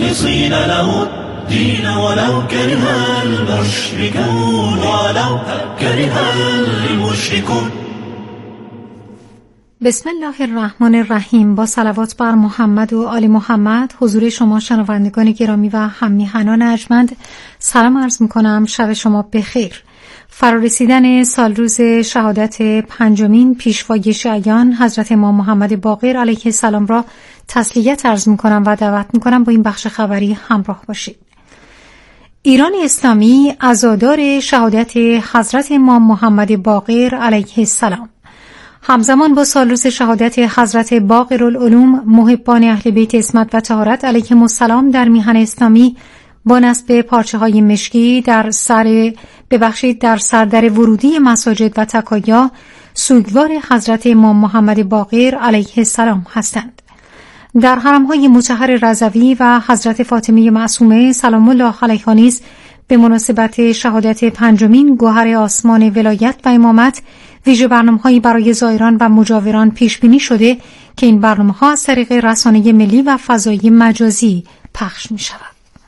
مخلصين له الدين ولو كره المشركون ولو كره المشركون. بسم الله الرحمن الرحیم. با صلوات بر محمد و آل محمد حضور شما شنوندگان گرامی و هم میهنان ارجمند سلام عرض میکنم. شب شما بخیر. فرارسیدن سال روز شهادت پنجمین پیشوای شیعیان حضرت امام محمد باقر علیه السلام را تسلیت عرض میکنم و دعوت میکنم با این بخش خبری همراه باشید. ایران اسلامی عزادار شهادت حضرت امام محمد باقر علیه السلام. همزمان با سال روز شهادت حضرت باقرالعلوم محبان اهل بیت عصمت و طهارت علیهم السلام در میهن اسلامی با نصب پارچه‌های مشکی در سردر ورودی مساجد و تکایا سوگوار حضرت امام محمد باقر علیه السلام هستند. در حرم‌های مطهر رضوی و حضرت فاطمه معصومه سلام الله علیها نیز به مناسبت شهادت پنجمین گوهر آسمان ولایت و امامت ویژه برنامه‌هایی برای زائران و مجاوران پیش بینی شده که این برنامه‌ها از طریق رسانه ملی و فضایی مجازی پخش می‌شود.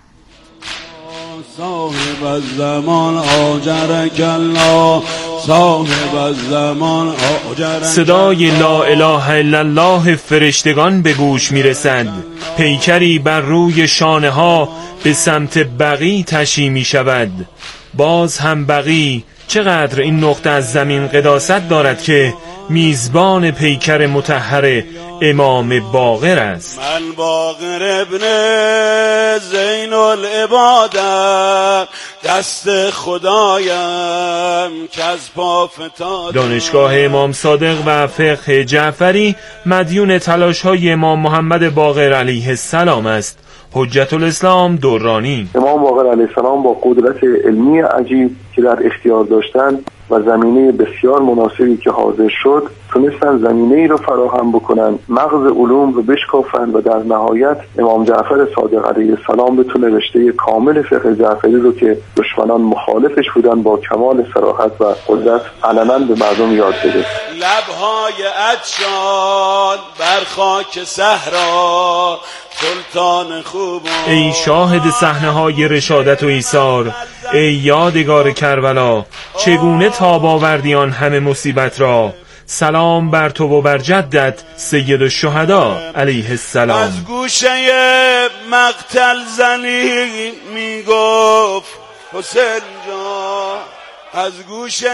صاحب الزمان آجرک الله صاحب الزمان آجرک. صدای لا اله الا الله فرشتگان به گوش میرسد. پیکری بر روی شانه ها به سمت بقی تشی می شود. باز هم بقی چقدر این نقطه از زمین قداست دارد که میزبان پیکر مطهر امام باقر است. من باقر ابن زین العبادم دست خدایم که از پا فتاد. دانشگاه امام صادق و فقه جعفری مدیون تلاش‌های امام محمد باقر علیه السلام است. حجت الاسلام دورانی. امام باقر علیه السلام با قدرت علمی عجیب که در اختیار داشتند و زمینه بسیار مناسبی که حاضر شد تونستن زمینه ای رو فراهم بکنن، مغز علوم رو بشکافن و در نهایت امام جعفر صادق علیه السلام بتونه رشته کامل فقه جعفری رو که دشمنان مخالفش بودن با کمال صراحت و قدرت علنا به مردم یاد بده. لبهای عطشان بر خاک صحرا سلطان خوب. ای شاهد صحنه‌های رشادت و ایثار، ای یادگار کربلا، چگونه تاب آوردی آن همه مصیبت را. سلام بر تو و بر جدت سید الشهدا علیه السلام. از گوشه مقتل زنی میگفت حسین جان، از گوشه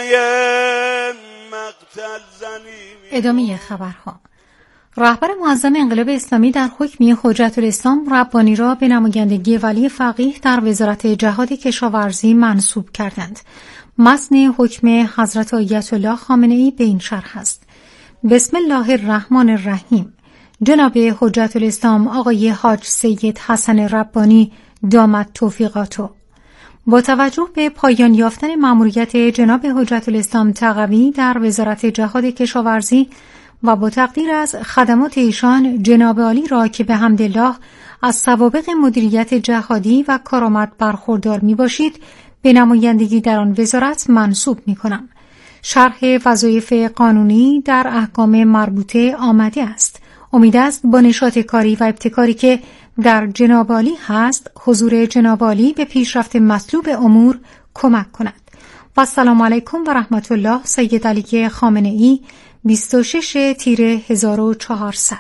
مقتل زنی. ادامه خبرها. رهبر معظم انقلاب اسلامی در حکمی حجت الاسلام ربانی را به نمایندگی ولی فقیه در وزارت جهاد کشاورزی منصوب کردند. متن حکم حضرت آیت الله خامنه‌ای به این شرح است: بسم الله الرحمن الرحیم. جناب حجت الاسلام آقای حاج سید حسن ربانی دامت توفیقاتو، با توجه به پایان یافتن مأموریت جناب حجت الاسلام تقوی در وزارت جهاد کشاورزی و با تقدیر از خدمات ایشان جناب عالی را که به حمدالله از سوابق مدیریت جهادی و کارآمد برخوردار می باشید به نمایندگی در آن وزارت منصوب می کنم. شرح وظایف قانونی در احکام مربوطه آمده است. امید است با نشاط کاری و ابتکاری که در جناب عالی هست حضور جناب عالی به پیشرفت مطلوب امور کمک کند. و السلام علیکم و رحمت الله. سید علی خامنه‌ای 26 تیر 1400.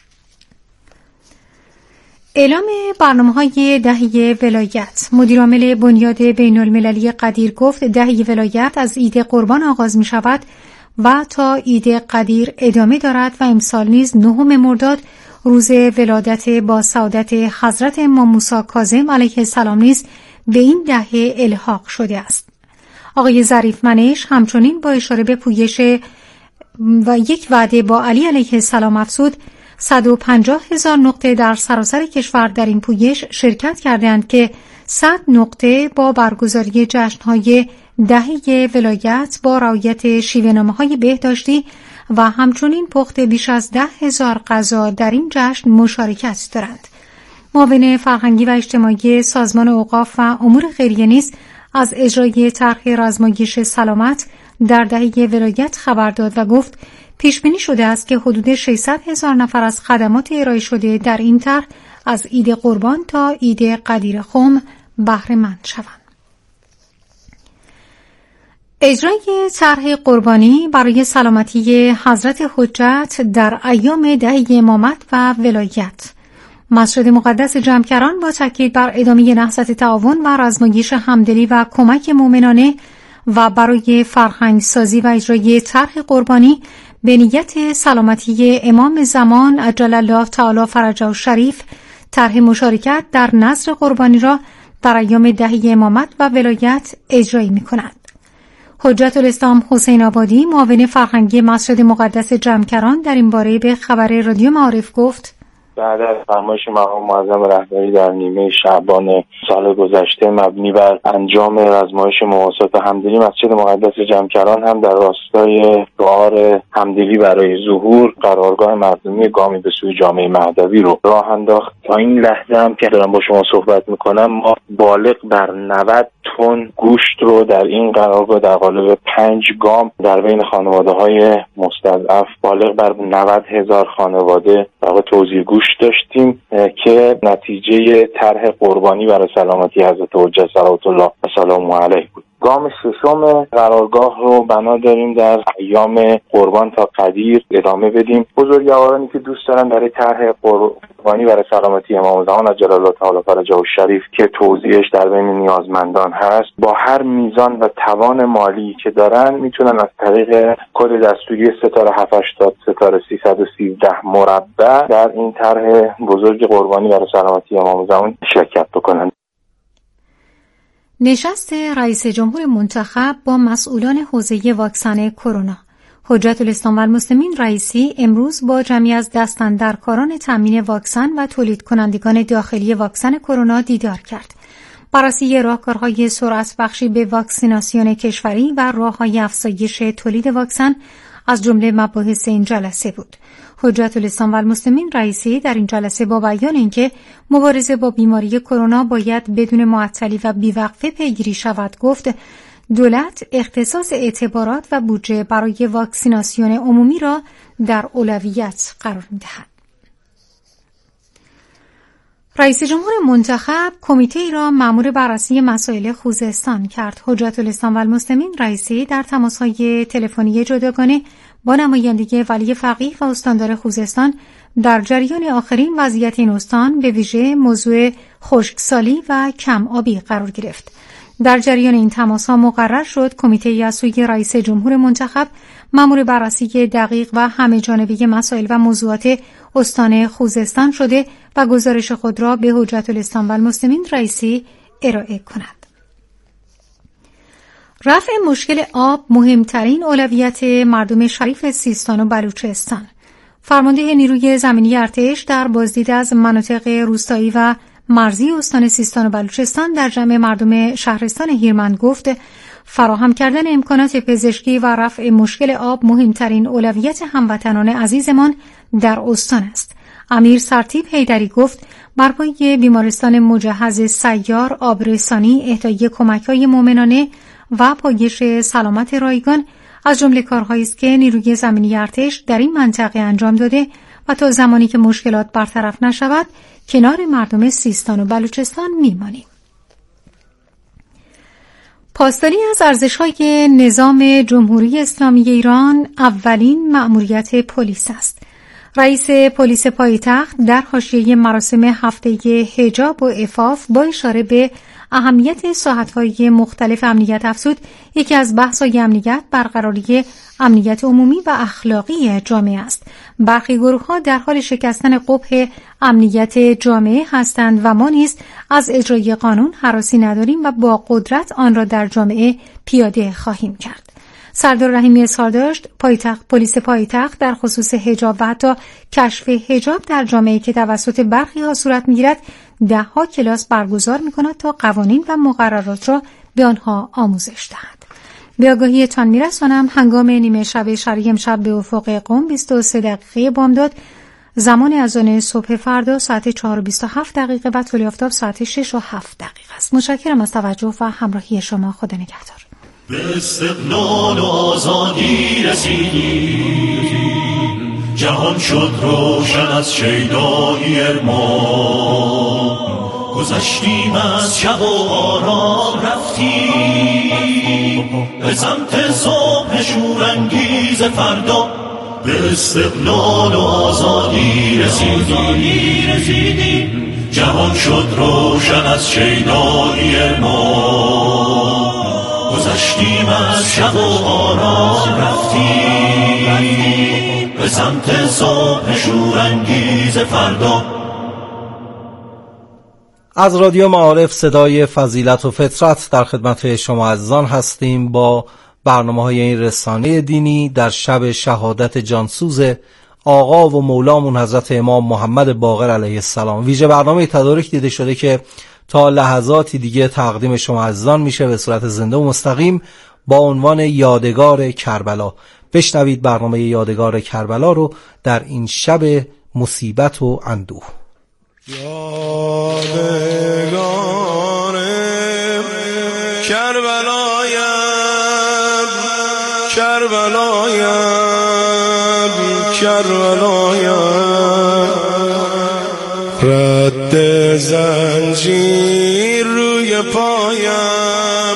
اعلام برنامه‌های دهه ولایت. مدیرعامل بنیاد بین‌المللی قدیر گفت دهه ولایت از عید قربان آغاز می شود و تا عید قدیر ادامه دارد و امسال نیز 9 مرداد روز ولادت با سعادت حضرت امام موسی کاظم علیه السلام نیز به این دهه الحاق شده است. آقای ظریف منش همچنین با اشاره به پویش و یک وعده با علی علیه السلام افزود 150,000 نقطه در سراسر کشور در این پویش شرکت کردند که 100 نقطه با برگزاری جشن‌های دهه ولایت با رعایت شیوه‌نامه‌های بهداشتی و همچنین پخت بیش از 10,000 غذا در این جشن مشارکت دارند. معاون فرهنگی و اجتماعی سازمان اوقاف و امور خیریه نیز از اجرای طرح رزمایش سلامت در دهه ولایت خبر داد و گفت پیش بینی شده است که حدود 600,000 نفر از خدمات ارائه شده در این طرح از عید قربان تا عید قدیر خم بهره مند شوند. اجرای طرح قربانی برای سلامتی حضرت حجت در ایام دهه امامت و ولایت. مسجد مقدس جمکران با تاکید بر ادامه نهضت تعاون و رزمایش همدلی و کمک مومنانه و برای فرهنگ سازی و اجرای طرح قربانی به نیت سلامتی امام زمان عجل الله تعالی فرجه الشریف طرح مشارکت در نذر قربانی را در ایام دهه امامت و ولایت اجرایی می‌کند. حجت الاسلام حسین آبادی معاون فرهنگی مسجد مقدس جمکران در این باره به خبر رادیو معارف گفت: بعد از فرمایش مقام معظم رهبری در نیمه شعبان سال گذشته مبنی بر انجام رزمایش مواسات همدلی، مسجد مقدس جمکران هم در راستای شعار همدلی برای ظهور قرارگاه مردمی گامی به سوی جامعه مهدوی رو راه انداخت. تا این لحظه هم که دارم با شما صحبت میکنم ما بالغ بر 90 تن گوشت رو در این قرارگاه در قالب 5 گام در بین خانواده‌های مستضعف بالغ بر 90,000 خانواده توزیع گوشت داشتیم که نتیجه طرح قربانی برای سلامتی حضرت حجت صلوات الله و سلامه علیه بود. گام ششم قرارگاه رو بنا داریم در ایام قربان تا قدیر ادامه بدیم. بزرگوارانی که دوست دارن برای طرح قربانی برای سلامتی امام زمان عجل الله تعالی فرجه الشریف که توزیعش در بین نیازمندان هست، با هر میزان و توان مالی که دارن میتونن از طریق کد دستوری ستاره 780 ستاره 313 مربع در این طرح بزرگ قربانی برای سلامتی امام زمان شرکت بکنن. نشست رئیس جمهور منتخب با مسئولان حوزه واکسن کرونا. حجت الاسلام و المسلمین رئیسی امروز با جمعی از دستاندرکاران تامین واکسن و تولید کنندگان داخلی واکسن کرونا دیدار کرد. بررسی راهکارهای سرعت بخشی به واکسیناسیون کشوری و راه‌های افزایش تولید واکسن از جمله مباحث این جلسه بود. حجت الاسلام و المسلمین رئیسی در این جلسه با بیان اینکه مبارزه با بیماری کرونا باید بدون معطلی و بیوقفه پیگیری شود گفت: دولت اختصاص اعتبارات و بودجه برای واکسیناسیون عمومی را در اولویت قرار می‌دهد. رئیس جمهور منتخب کمیته‌ای را مأمور بررسی مسائل خوزستان کرد. حجت الاسلام و المسلمین رئیسی در تماس‌های تلفنی جداگانه با نمایندگی ولی فقیه و استاندار خوزستان در جریان آخرین وضعیت این استان به ویژه موضوع خشکسالی و کم آبی قرار گرفت. در جریان این تماس‌ها مقرر شد کمیته‌ای از سوی رئیس جمهور منتخب مأمور بررسی دقیق و همه‌جانبه مسائل و موضوعات استان خوزستان شده و گزارش خود را به حجت الاسلام و المسلمین رئیسی ارائه کند. رفع مشکل آب مهمترین اولویت مردم شریف سیستان و بلوچستان. فرمانده نیروی زمینی ارتش در بازدید از مناطق روستایی و مرزی استان سیستان و بلوچستان در جمع مردم شهرستان هیرمند گفت: فراهم کردن امکانات پزشکی و رفع مشکل آب مهمترین اولویت هموطنان عزیزمان در استان است. امیر سرتیپ حیدری گفت: برپای بیمارستان مجهز سیار، آبرسانی، اهدای کمک‌های مومنانه و پایش سلامت رایگان از جمله کارهایی است که نیروی زمینی ارتش در این منطقه انجام داده و تا زمانی که مشکلات برطرف نشود کنار مردم سیستان و بلوچستان میمانیم. پاسداری از ارزش‌های نظام جمهوری اسلامی ایران اولین مأموریت پلیس است. رئیس پلیس پایتخت در حاشیه مراسم هفته حجاب و عفاف با اشاره به اهمیت ساحت‌های مختلف امنیت افزود یکی از بحث‌های امنیت برقراری امنیت عمومی و اخلاقی جامعه است. برخی گروه‌ها در حال شکستن قبح امنیت جامعه هستند و ما نیز از اجرای قانون هراسی نداریم و با قدرت آن را در جامعه پیاده خواهیم کرد. سردار رحیمی اظهار داشت پلیس پایتخت در خصوص حجاب و حتی کشف حجاب در جامعه که توسط برخی ها صورت می‌گیرد 10 کلاس برگزار می‌کند تا قوانین و مقررات را به آنها آموزش دهد. به آگاهیتان می‌رسانم هنگام نیمه شب شرعی امشب به افق قم 23 دقیقه بامداد زمان اذان صبح فردا ساعت 4:27 و طلوع آفتاب ساعت 6:07 است. متشکرم از توجه و همراهی شما. خدا نگهدار. به استقلال و آزادی رسیدیم. جهان شد روشن از شیدایی ارمان. گذشتیم از شب و آرام رفتیم به سمت صبح شورانگیز فردا. به استقلال و آزادی رسیدیم. جهان شد روشن از شیدایی ارمان. گذشتیم از شب و آرام رفتیم به سمت صبح شورانگیز فردا. از رادیو معارف صدای فضیلت و فطرت در خدمت شما عزیزان هستیم با برنامه‌های این رسانه دینی در شب شهادت جانسوز آقا و مولامون حضرت امام محمد باقر علیه السلام. ویژه برنامه تدارک دیده شده که تا لحظاتی دیگه تقدیم شما عزیزان میشه به صورت زنده و مستقیم با عنوان یادگار کربلا. بشنوید برنامه یادگار کربلا رو در این شب مصیبت و اندوه. یادگار کربلایم رد زنجیر روی پایم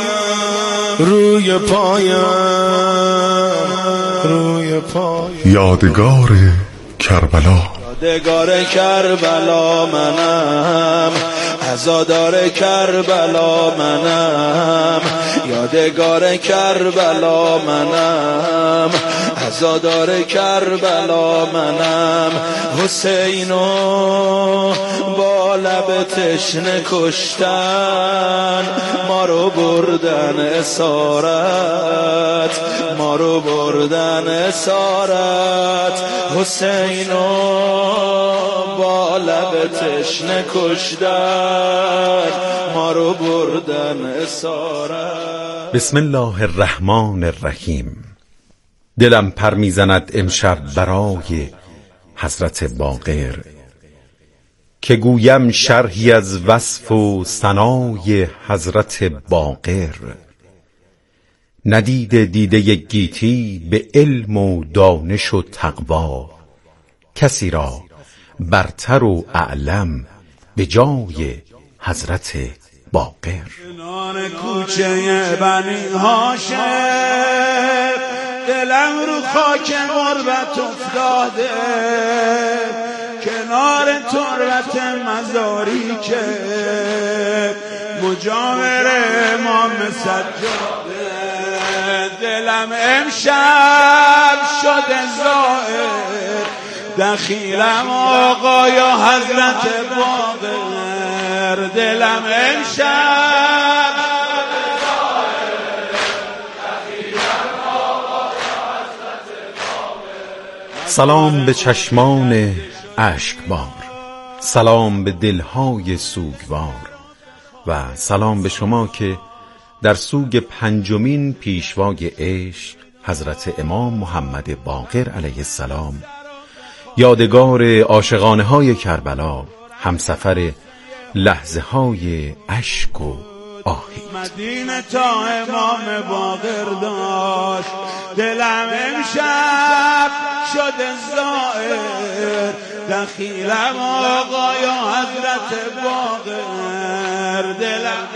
یادگار کربلا. یادگار کربلا منم، عزادار کربلا منم. یادگار کربلا منم، عزادار کربلا منم. حسینو با لب تشنه کشتن، ما رو بردن اسارت، ما رو بردن اسارت. حسینو با لب تشنه کشتن، ما رو بردن اسارت. بسم الله الرحمن الرحیم. دلم پر میزند امشب برای حضرت باقر، که گویم شرحی از وصف و ثنای حضرت باقر. ندیده دیده گیتی به علم و دانش و تقوا، کسی را برتر و اعلم به جای حضرت باقر. کنار کوچه بنی هاشم، دلم رو خاک غربت افتاده. کنار تربت مزاری که مجاور امام سجاده. دلم امشب شده زائر، دخیلم آقا یا حضرت باقر. دلم امشب سلام به چشمان اشکبار، سلام به دلهای سوگوار و سلام به شما که در سوگ پنجمین پیشوای عشق حضرت امام محمد باقر علیه السلام، یادگار عاشقانه های کربلا، همسفر لحظه های اشک و آهی. مدینه تا امام باقر داشت، دلم امشب شده زائر. دخیلم آقا یا حضرت باقر. دلم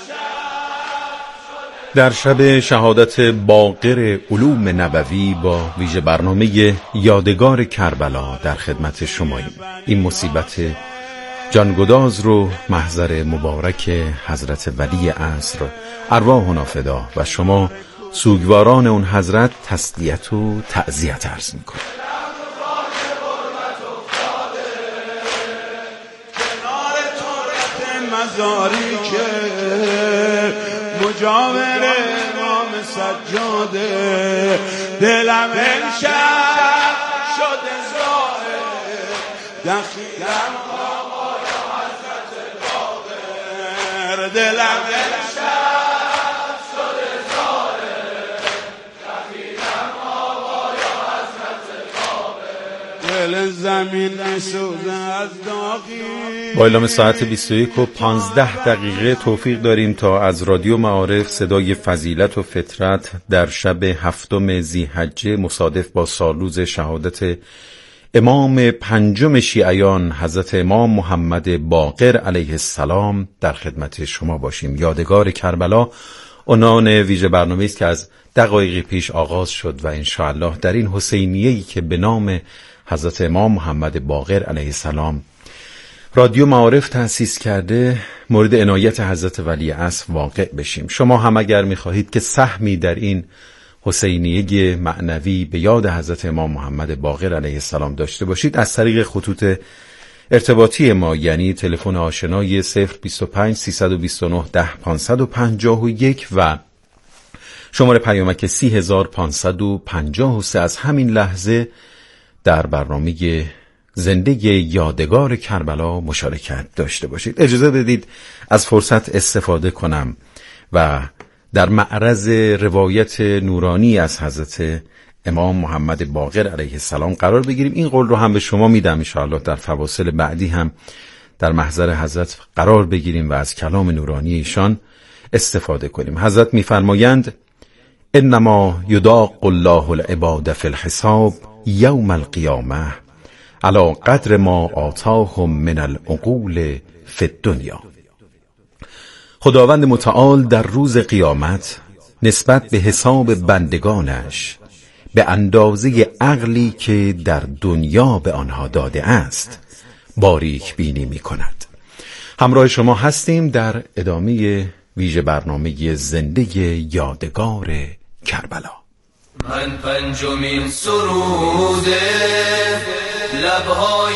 در شب شهادت باقر علوم نبوی با ویژه برنامه یادگار کربلا در خدمت شماییم. این مصیبت جانگداز رو محضر مبارک حضرت ولی عصر ارواحنا فدا و شما سوگواران اون حضرت تسلیت و تعزیت عرض میکنم. کنار تربت مزاری که مجاور امام سجاده. دلم امشب شده زائر، دخیلم آقا یا حضرت باقر. دلم امشب شده زائر، دخیلم آقا یا حضرت باقر. دل زمین میسوزه از داغی. با اعلام ساعت 21:15 توفیق داریم تا از رادیو معارف صدای فضیلت و فطرت در شب 7 ذی‌حجه مصادف با سالروز شهادت امام پنجم شیعیان حضرت امام محمد باقر علیه السلام در خدمت شما باشیم. یادگار کربلا عنوان ویژه برنامه است که از دقایقی پیش آغاز شد و انشاءالله در این حسینیه‌ای که به نام حضرت امام محمد باقر علیه السلام رادیو معارف تأسیس کرده مورد عنایت حضرت ولی عصر واقع بشیم. شما هم اگر می‌خواهید که سهمی در این حسینیه معنوی به یاد حضرت امام محمد باقر علیه السلام داشته باشید، از طریق خطوط ارتباطی ما یعنی تلفن آشنای 025 329 10 551 و شماره پیامک 30553 از همین لحظه در برنامه زنده یادگار کربلا مشارکت داشته باشید. اجازه بدید از فرصت استفاده کنم و در معرض روایت نورانی از حضرت امام محمد باقر علیه السلام قرار بگیریم. این قول رو هم به شما میدم انشاءالله در فواصل بعدی هم در محضر حضرت قرار بگیریم و از کلام نورانی ایشان استفاده کنیم. حضرت میفرمایند انما یداق الله العباد فی الحساب یوم القیامه علی قدر ما آتاهم من العقول فی الدنیا. خداوند متعال در روز قیامت نسبت به حساب بندگانش به اندازه عقلی که در دنیا به آنها داده است باریک بینی می کند. همراه شما هستیم در ادامه ویژه برنامه زنده یادگار کربلا. من پنجمین سرود لبهای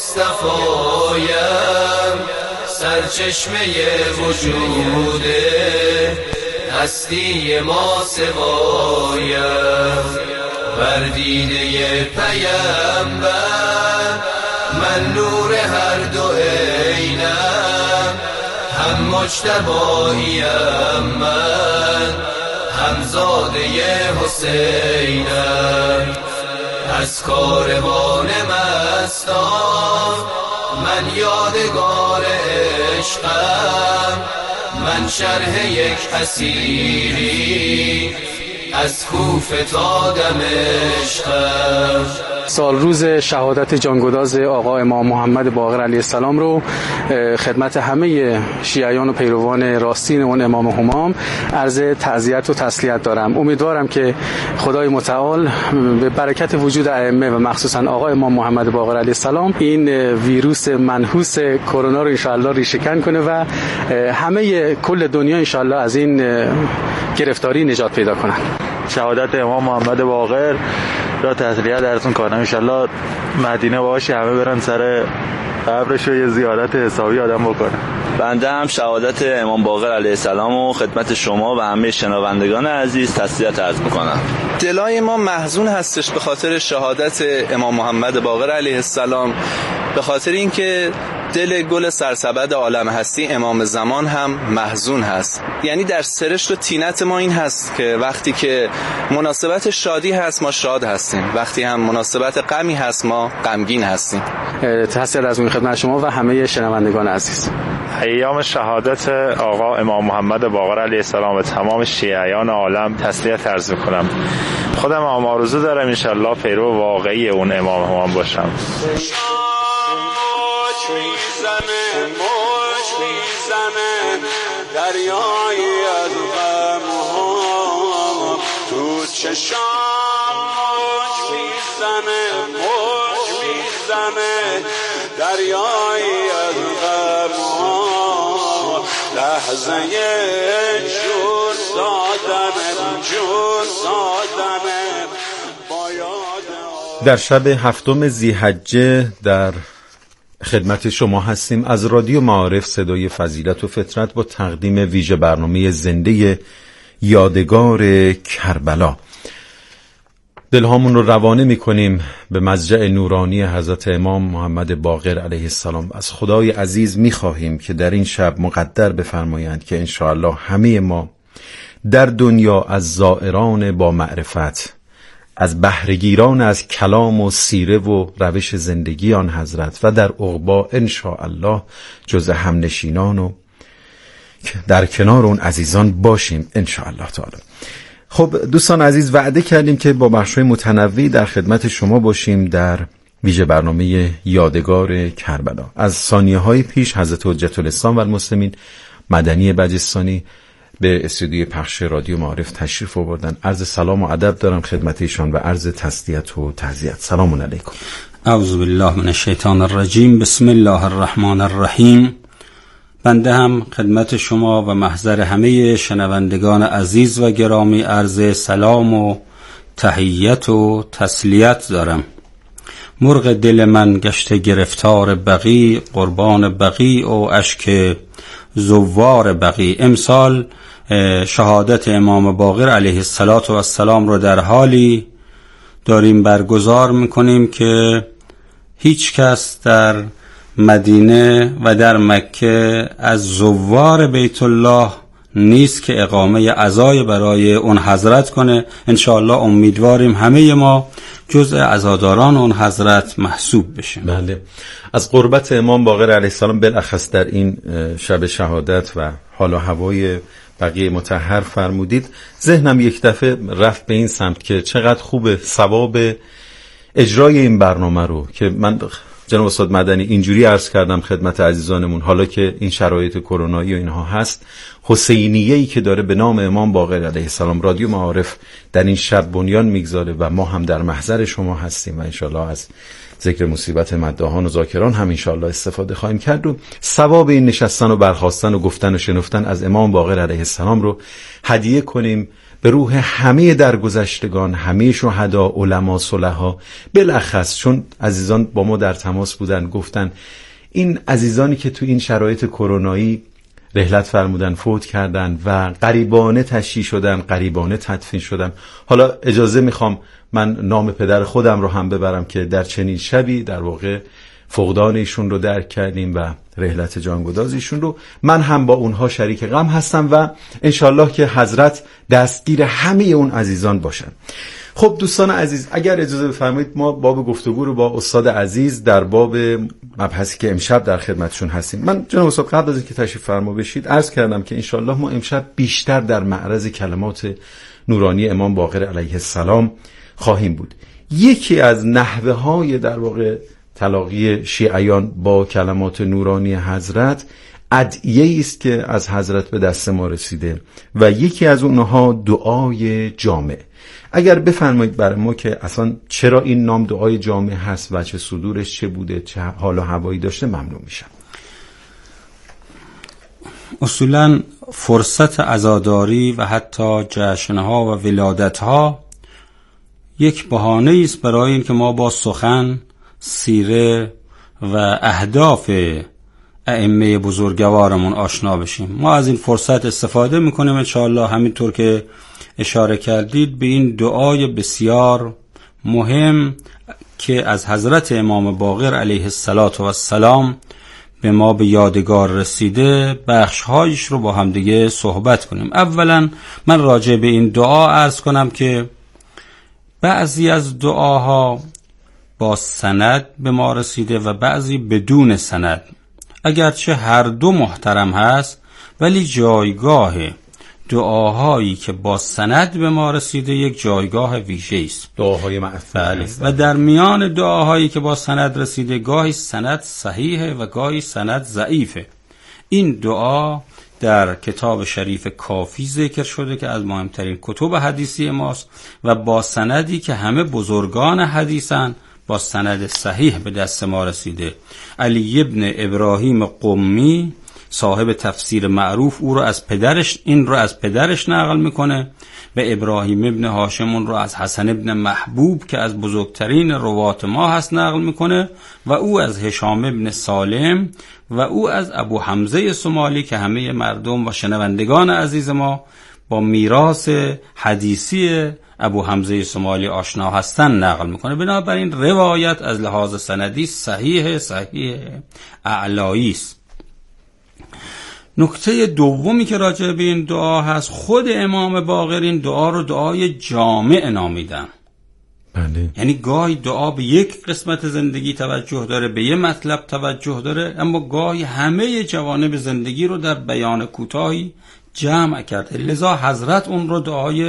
مصطفایم، سرچشمه وجود هستی ما سوایم، بر دیده پیمبر من نور هر دو عینم، هم مجتباییم من هم زاده حسینم، از کاروان مستان من یادگار عشقم، من شرح یک اسیری از کوفه تا دمشقم. سال روز شهادت جانگداز آقا امام محمد باقر علیه السلام رو خدمت همه شیعیان و پیروان راستین اون امام همام عرض تعزیت و تسلیت دارم. امیدوارم که خدای متعال به برکت وجود ائمه و مخصوصا آقا امام محمد باقر علیه السلام این ویروس منحوس کرونا رو انشاءالله ریشه‌کن کنه و همه کل دنیا انشاءالله از این گرفتاری نجات پیدا کنن. شهادت امام محمد باقر را تسلیت درتون کنم. انشالله مدینه باشه همه برن سر قبرش رو یه زیارت حسابی آدم بکنه. بنده هم شهادت امام باقر علیه السلام و خدمت شما و همه شنوندگان عزیز تسلیت عرض می‌کنم. دلای ما محزون هستش به خاطر شهادت امام محمد باقر علیه السلام، به خاطر اینکه دل گل سرسبد عالم هستی امام زمان هم محزون هست. یعنی در سرشت و طینت ما این هست که وقتی که مناسبت شادی هست ما شاد هستیم، وقتی هم مناسبت غمی هست ما غمگین هستیم. تسلیت از خدمت شما و همه شنوندگان عزیز. ایام شهادت آقا امام محمد باقر علیه السلام و تمام شیعیان عالم تسلیت عرض می‌کنم. خودم هم آرزو دارم انشالله پیرو واقعی اون امام همام باشم. دریایی از غم‌ها تو چشام موج میزنه، موج میزنه، دریایی از غم‌ها لحظه جور سادنه، جور سادنه با یاد. در شب 7 ذی‌حجه در خدمت شما هستیم از رادیو معارف صدای فضیلت و فطرت با تقدیم ویژه برنامه زنده یادگار کربلا. دلهامون رو روانه می‌کنیم به مضجع نورانی حضرت امام محمد باقر علیه السلام. از خدای عزیز می‌خواهیم که در این شب مقدر بفرمایند که انشاءالله همه ما در دنیا از زائران با معرفت، از بهره‌گیران از کلام و سیره و روش زندگی آن حضرت و در عقبا انشاءالله جز همنشینان و در کنار اون عزیزان باشیم انشاءالله تعالی. خب دوستان عزیز، وعده کردیم که با بخش‌های متنوعی در خدمت شما باشیم در ویژه برنامه یادگار کربلا. از ثانیه‌های پیش حضرت حجت الاسلام و المسلمین مدنی بجستانی به استودیوی پخش رادیو معارف تشریف آوردن. عرض سلام و ادب دارم خدمت ایشان و عرض تسلیت و تعزیت. سلام علیکم. اعوذ بالله من الشیطان الرجیم. بسم الله الرحمن الرحیم. بنده هم خدمت شما و محضر همه شنوندگان عزیز و گرامی عرض سلام و تحیت و تسلیت دارم. مرغ دل من گشته گرفتار بقی، قربان بقی و اشک زوار بقی. امسال شهادت امام باقر علیه السلام رو در حالی داریم برگزار میکنیم که هیچ کس در مدینه و در مکه از زوار بیت الله نیست که اقامه عزای برای اون حضرت کنه. انشاءالله امیدواریم همه ما جزء عزاداران اون حضرت محسوب بشیم. بله. از قربت امام باقر علیه السلام بالاخص در این شب شهادت و حال و هوای بقیه مطهر فرمودید، ذهنم یک دفعه رفت به این سمت که چقدر خوبه ثواب اجرای این برنامه رو که من جناب استاد مدنی اینجوری عرض کردم خدمت عزیزانمون، حالا که این شرایط کرونایی و اینها هست، حسینیه‌ای که داره به نام امام باقر علیه السلام رادیو معارف در این شب بنیان میگذاره و ما هم در محضر شما هستیم و انشالله از ذکر مصیبت مداحان و ذاکران هم انشالله استفاده خواهیم کرد و ثواب این نشستن و برخاستن و گفتن و شنفتن از امام باقر علیه السلام رو هدیه کنیم به روح همه درگذشتگان، همه شهدا، علما، صلحا. بالاخص چون عزیزان با ما در تماس بودن گفتن این عزیزانی که تو این شرایط کرونایی رحلت فرمودن، فوت کردن و غریبانه تشییع شدن، غریبانه تدفین شدن. حالا اجازه میخوام من نام پدر خودم رو هم ببرم که در چنین شبی در واقع فقدان ایشون رو درک کردیم و رحلت جانگداز ایشون رو. من هم با اونها شریک غم هستم و انشالله که حضرت دستگیر همه اون عزیزان باشن. خب دوستان عزیز، اگر اجازه بفرمایید ما باب گفتگو رو با استاد عزیز در باب مبحثی که امشب در خدمتشون هستیم. من جناب استاد قبل از اینکه تشریف فرما بشید عرض کردم که انشالله ما امشب بیشتر در معرض کلمات نورانی امام باقر علیه السلام خواهیم بود. یکی از نحوه های در واقع تلاقی شیعیان با کلمات نورانی حضرت ادعیه‌ای است که از حضرت به دست ما رسیده و یکی از اونها دعای جامع. اگر بفرمایید برای ما که اصلا چرا این نام دعای جامع هست و چه صدورش چه بوده، چه حال و هوایی داشته، ممنون میشم. اصولا فرصت عزاداری و حتی جشنها و ولادتها یک بهانه است برای اینکه ما با سخن، سیره و اهداف ائمه بزرگوارمون آشنا بشیم. ما از این فرصت استفاده میکنیم انشاءالله همینطور که اشاره کردید به این دعای بسیار مهم که از حضرت امام باقر علیه السلام به ما به یادگار رسیده، بخشهایش رو با هم دیگه صحبت کنیم. اولا من راجع به این دعا عرض کنم که بعضی از دعاها با سند به ما رسیده و بعضی بدون سند، اگرچه هر دو محترم هست، ولی جایگاه دعاهایی که با سند به ما رسیده یک جایگاه ویژه است، دعاهای معثور. و در میان دعاهایی که با سند رسیده گاهی سند صحیحه و گاهی سند ضعیفه. این دعا در کتاب شریف کافی ذکر شده که از مهمترین کتب حدیثی ماست و با سندی که همه بزرگان حدیثن، با سند صحیح به دست ما رسیده. علی ابن ابراهیم قمی صاحب تفسیر معروف او رو از پدرش نقل میکنه و ابراهیم ابن هاشم اون رو از حسن ابن محبوب که از بزرگترین روات ما هست نقل میکنه و او از هشام ابن سالم و او از ابو حمزه سمالی که همه مردم و شنوندگان عزیز ما با میراث حدیثی ابو حمزه سمالی آشنا هستن نقل میکنه. بنابراین روایت از لحاظ سندی صحیح اعلایی است. نکته دومی که راجع به این دعا هست، خود امام باقر این دعا رو دعای جامع نامیدن. بله. یعنی گاهی دعا به یک قسمت زندگی توجه داره، به یک مطلب توجه داره، اما گاهی همه جوانب زندگی رو در بیان کوتاهی جمع کرده. لذا حضرت اون رو دعای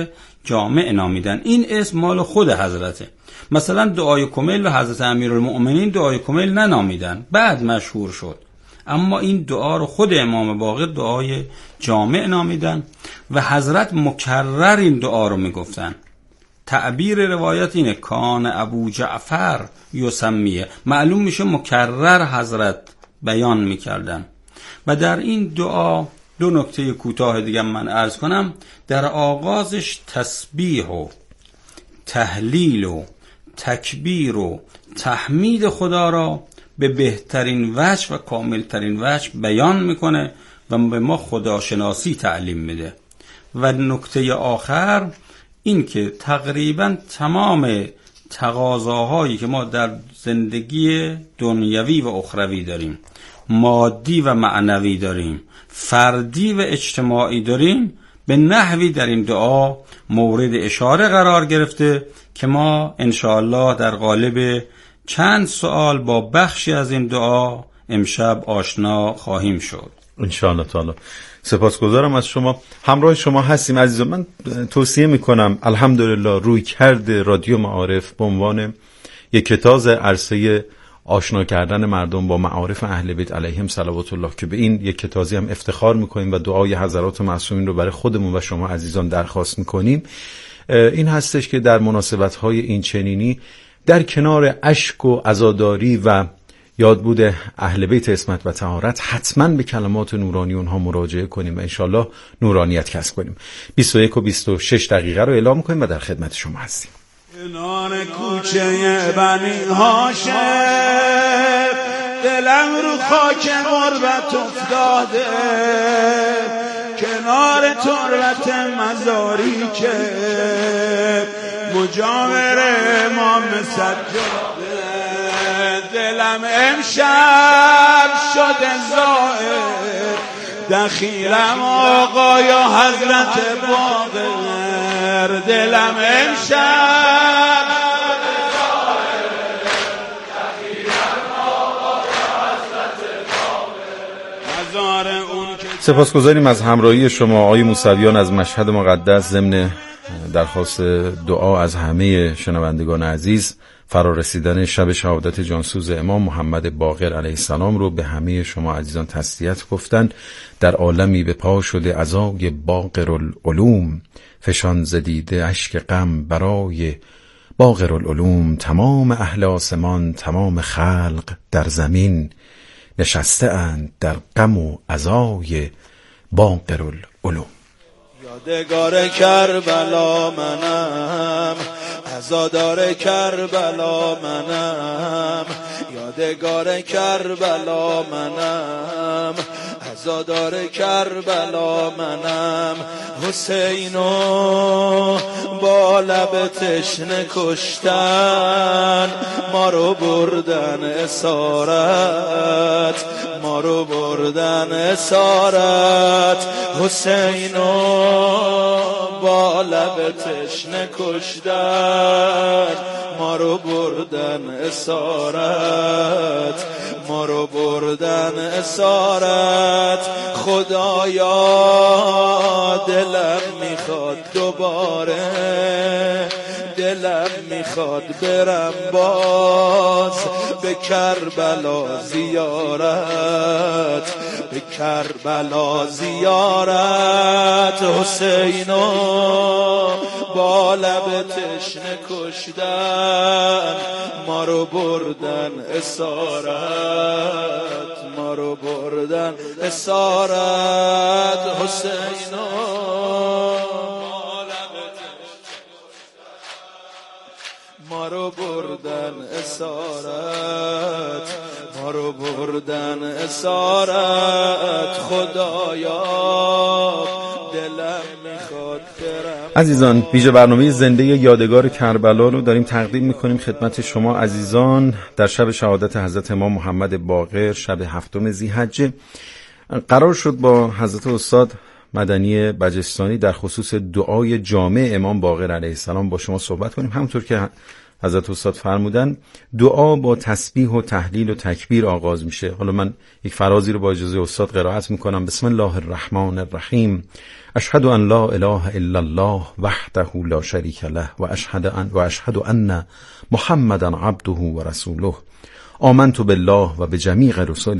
جامع نامیدن. این اسم مال خود حضرته. مثلا دعای کمیل و حضرت امیرالمؤمنین دعای کمیل ننامیدن، بعد مشهور شد، اما این دعا رو خود امام باقر دعای جامع نامیدن و حضرت مکرر این دعا رو میگفتن. تعبیر روایت اینه کان ابو جعفر یسمیه، معلوم میشه مکرر حضرت بیان میکردن. و در این دعا دو نکته کوتاه دیگه من عرض کنم. در آغازش تسبیح و تهلیل و تکبیر و تحمید خدا را به بهترین وجه و کاملترین وجه بیان میکنه و به ما خداشناسی تعلیم میده. و نکته آخر این که تقریبا تمام تقاضاهایی که ما در زندگی دنیوی و اخروی داریم، مادی و معنوی داریم، فردی و اجتماعی داریم، به نحوی در این دعا مورد اشاره قرار گرفته که ما انشاءالله در قالب چند سوال با بخشی از این دعا امشب آشنا خواهیم شد انشاءالله تعالی. سپاسگزارم از شما. همراه شما هستیم عزیزان. من توصیه میکنم الحمدلله روی کرده رادیو معارف به عنوان یک کتاز عرصه آشنا کردن مردم با معارف اهل بیت علیهم صلوات الله که به این یک کتازی هم افتخار میکنیم و دعای حضرات معصومین رو برای خودمون و شما عزیزان درخواست میکنیم، این هستش که در مناسبت‌های این چنینی در کنار اشک و عزاداری و یادبود اهل بیت عصمت و طهارت حتما به کلمات نورانی اونها مراجعه کنیم و انشالله نورانیت کسب کنیم. 21 و 26 دقیقه رو اعلام کنیم و در خدمت شما هستیم. کنار کوچه بنی هاشم دلم رو خاک غربت افتاده، کنار تربت مزاری که مجاور امام سجاده، دلم امشب شده زائر دخیلم آقا یا حضرت باقر، دلم امشب سپاسگزاریم از همراهی شما آقای موسویان از مشهد مقدس. ضمن درخواست دعا از همه شنوندگان عزیز فرا رسیدن شب شهادت جانسوز امام محمد باقر علیه السلام رو به همه شما عزیزان تسلیت گفتن. در عالمی به پا شده عزای باقر العلوم، فشان زدیده اشک غم برای باقر العلوم، تمام اهل آسمان تمام خلق در زمین نشسته اند در غم و عزای باقر العلوم. یادگار کربلا منم، عزادار کربلا منم، یادگار کربلا منم، عزادار کربلا منم، حسینو با لب تشنه کشتن، ما رو بردن اسارت، ما رو بردن اسارت، حسینو با لب تشنه کشتن، ما رو بردن اسارت، ما رو بردن اسارت، خدایا دلم میخواد دوباره، دلم میخواد برم باز به کربلا زیارت، به کربلا زیارت، حسینو با لب تشنه کشتن، ما رو بردن اسارت، ما رو بردن اسارت، حسینو ما رو بردن اسارت، ما رو بردن اسارت، خدایا دلم میخواد برم. عزیزان ویژه برنامه زنده یادگار کربلا رو داریم تقدیم میکنیم خدمت شما عزیزان در شب شهادت حضرت امام محمد باقر، شب 7 ذی‌حجه. قرار شد با حضرت استاد مدنی بجستانی در خصوص دعای جامع امام باقر علیه السلام با شما صحبت کنیم. همونطور که حضرت استاد فرمودن دعا با تسبیح و تهلیل و تکبیر آغاز میشه. حالا من یک فرازی رو با اجازه استاد قرائت میکنم. بسم الله الرحمن الرحیم. اشهد ان لا اله الا الله وحده لا شریک له و اشهد ان محمدا عبده و رسوله. آمنت بالله و بجمیع رسله